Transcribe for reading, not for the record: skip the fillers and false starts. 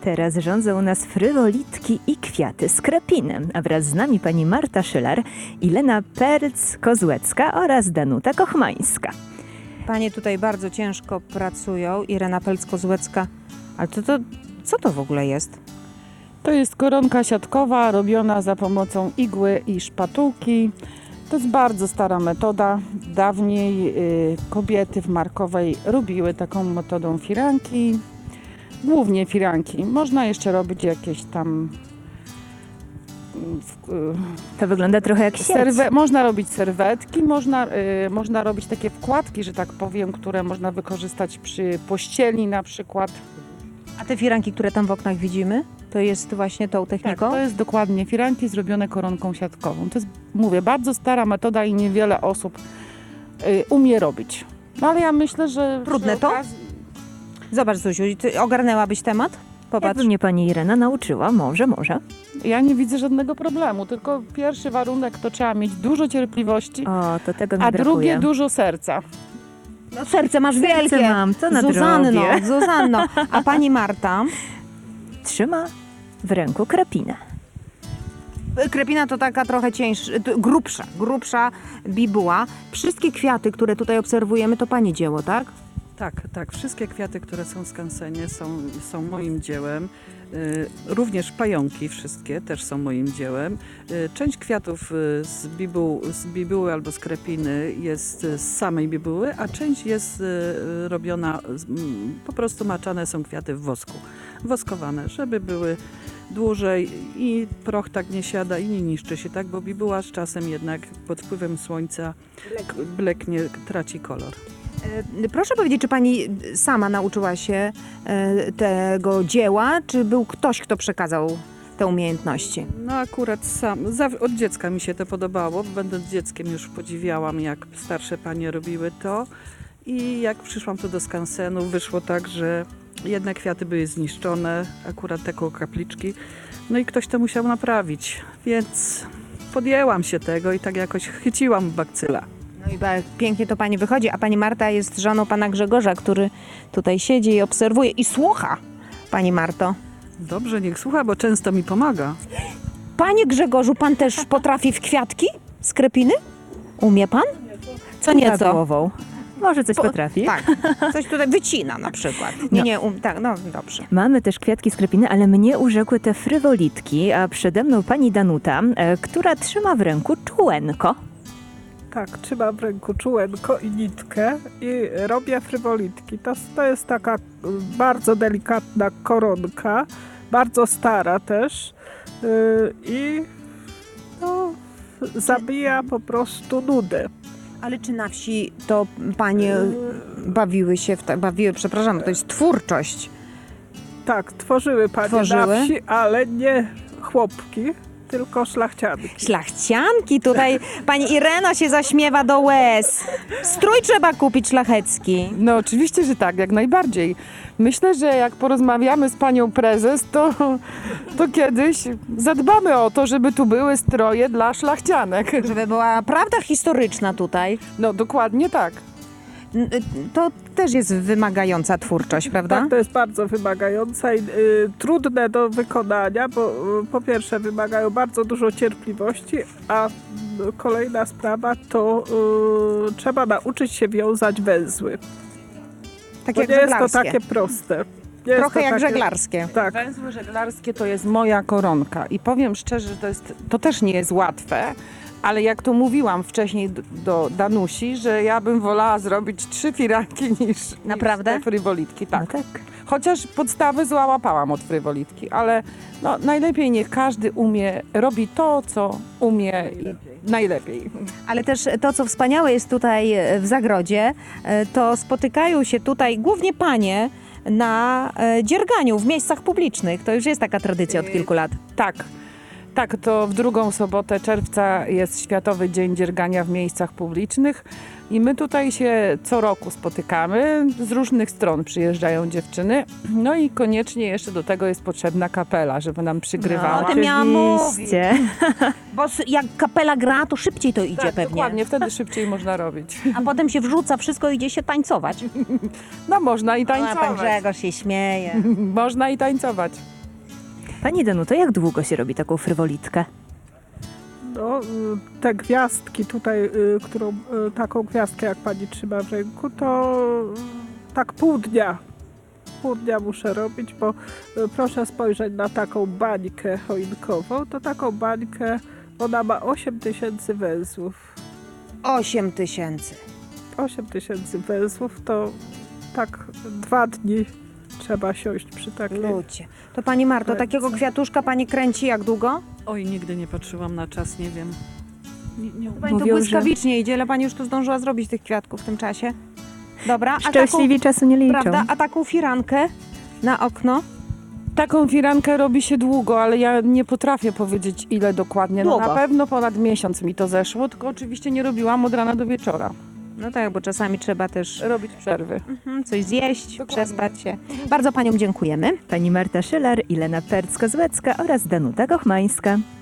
Teraz rządzą nas frywolitki i kwiaty z krepinem, a wraz z nami pani Marta Szylar, Ilena Perc-Kozłecka oraz Danuta Kochmańska. Panie tutaj bardzo ciężko pracują. Irena Perc-Kozłecka. Ale co to w ogóle jest? To jest koronka siatkowa robiona za pomocą igły i szpatułki. To jest bardzo stara metoda. Dawniej kobiety w Markowej robiły taką metodą firanki. Głównie firanki. Można jeszcze robić jakieś tam... To wygląda trochę jak sieć. Można robić serwetki, można robić takie wkładki, że tak powiem, które można wykorzystać przy pościeli na przykład. A te firanki, które tam w oknach widzimy, to jest właśnie tą techniką? Tak, to jest dokładnie firanki zrobione koronką siatkową. To jest, mówię, bardzo stara metoda i niewiele osób umie robić. No ale ja myślę, że... Trudne to? Zobacz, Zuziu, ty ogarnęłabyś temat? Popatrz. Jakby mnie pani Irena nauczyła, może. Ja nie widzę żadnego problemu, tylko pierwszy warunek to trzeba mieć dużo cierpliwości, O, to tego mi a brakuje. drugie dużo serca. No serce masz wielkie. Serce mam, to nadrobię. Zuzanno. A pani Marta? Trzyma w ręku krepinę. Krepina to taka trochę grubsza bibuła. Wszystkie kwiaty, które tutaj obserwujemy, to pani dzieło, tak? Tak. Wszystkie kwiaty, które są w skansenie są moim dziełem. Również pająki wszystkie też są moim dziełem. Część kwiatów z bibuły albo z krepiny jest z samej bibuły, a część jest robiona, po prostu maczane są kwiaty w wosku. Woskowane, żeby były dłużej i proch tak nie siada i nie niszczy się tak, bo bibuła z czasem jednak pod wpływem słońca bleknie, traci kolor. Proszę powiedzieć, czy pani sama nauczyła się tego dzieła, czy był ktoś, kto przekazał te umiejętności? No akurat od dziecka mi się to podobało. Będąc dzieckiem już podziwiałam, jak starsze panie robiły to. I jak przyszłam tu do skansenu, wyszło tak, że jedne kwiaty były zniszczone, akurat te koło kapliczki. No i ktoś to musiał naprawić, więc podjęłam się tego i tak jakoś chyciłam bakcyla. No i pięknie to pani wychodzi, a pani Marta jest żoną pana Grzegorza, który tutaj siedzi i obserwuje i słucha, pani Marto. Dobrze, niech słucha, bo często mi pomaga. Panie Grzegorzu, pan też potrafi w kwiatki z krepiny? Umie pan? Co nieco? Głową. Może coś potrafi. Tak, coś tutaj wycina na przykład. Tak, no dobrze. Mamy też kwiatki z krepiny, ale mnie urzekły te frywolitki, a przede mną pani Danuta, która trzyma w ręku czółenko. Tak, trzymam w ręku czółenko i nitkę i robię frywolitki. To jest taka bardzo delikatna koronka, bardzo stara też i zabija po prostu nudę. Ale czy na wsi to panie przepraszam, to jest twórczość. Tak, tworzyły panie na wsi, ale nie chłopki, tylko szlachcianki. Szlachcianki? Tutaj pani Irena się zaśmiewa do łez. Strój trzeba kupić szlachecki. No oczywiście, że tak, jak najbardziej. Myślę, że jak porozmawiamy z panią prezes, to kiedyś zadbamy o to, żeby tu były stroje dla szlachcianek. Żeby była prawda historyczna tutaj. No dokładnie tak. To też jest wymagająca twórczość, prawda? Tak, to jest bardzo wymagające i trudne do wykonania, bo po pierwsze wymagają bardzo dużo cierpliwości, a kolejna sprawa to trzeba nauczyć się wiązać węzły. Tak bo jak nie jest żeglarskie. to takie proste. Trochę jak żeglarskie. Tak. Węzły żeglarskie to jest moja koronka i powiem szczerze, że to też nie jest łatwe, ale jak to mówiłam wcześniej do Danusi, że ja bym wolała zrobić 3 firanki niż te frywolitki. Tak. No tak. Chociaż podstawy złapałam od frywolitki, ale no, najlepiej niech każdy robi to, co umie najlepiej. Ale też to, co wspaniałe jest tutaj w zagrodzie, to spotykają się tutaj głównie panie na dzierganiu w miejscach publicznych. To już jest taka tradycja od kilku lat. Tak, to w 2. sobotę czerwca jest Światowy Dzień Dziergania w miejscach publicznych i my tutaj się co roku spotykamy. Z różnych stron przyjeżdżają dziewczyny. No i koniecznie jeszcze do tego jest potrzebna kapela, żeby nam przygrywała. No, o tym miałam mówić. Oczywiście. Bo jak kapela gra, to szybciej to idzie Tak, pewnie. dokładnie, wtedy szybciej można robić. A potem się wrzuca wszystko i idzie się tańcować. No można i A pan tańcować. Grzegorz się śmieje. Można i tańcować. Pani Danuto, jak długo się robi taką frywolitkę? No, te gwiazdki tutaj, taką gwiazdkę jak pani trzyma w ręku, to tak pół dnia. Pół dnia muszę robić, bo proszę spojrzeć na taką bańkę choinkową. To taką bańkę, ona ma 8000 węzłów. 8000. 8000 węzłów to tak 2 dni trzeba siąść przy takiej. Ludzie. To pani Marto, Ręce. takiego kwiatuszka pani kręci jak długo? Oj, nigdy nie patrzyłam na czas, nie wiem. Nie Pani to Mówią, że- błyskawicznie idzie, ile pani już tu zdążyła zrobić tych kwiatków w tym czasie? Dobra, a Szczęśliwi czasu nie liczą. prawda, a taką firankę na okno? Taką firankę robi się długo, ale ja nie potrafię powiedzieć ile dokładnie. No Długo. na pewno ponad miesiąc mi to zeszło, tylko oczywiście nie robiłam od rana do wieczora. No tak, bo czasami trzeba też Robić przerwy. coś zjeść, Dokładnie. przespać się. Bardzo paniom dziękujemy. Pani Marta Szylar, Ilena Perc-Kozłecka oraz Danuta Kochmańska.